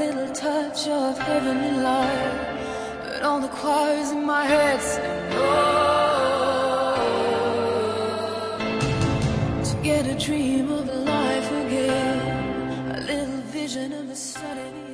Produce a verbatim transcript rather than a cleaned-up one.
little touch of heavenly light, but all the choirs in my head say no. To get a dream of life again, a little vision of the sun.